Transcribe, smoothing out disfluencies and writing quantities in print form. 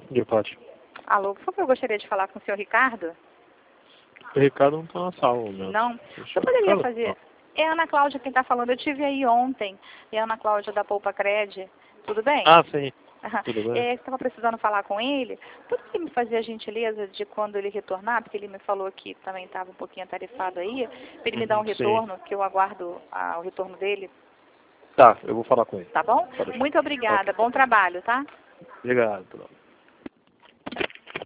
De parte. Alô, por favor, eu gostaria de falar com o senhor Ricardo. O Ricardo não está na sala, né? Não? Você poderia fazer... É a Ana Cláudia quem está falando. Eu tive aí ontem. É a Ana Cláudia da Poupa Cred. Tudo bem? Ah, sim. Tudo bem. Estava precisando falar com ele. Poderia me fazer a gentileza de quando ele retornar, porque ele me falou que também estava um pouquinho atarefado aí, para ele me dar um retorno, que eu aguardo o retorno dele. Tá, eu vou falar com ele. Tá bom? Muito obrigada. Bom trabalho, tá? Obrigado.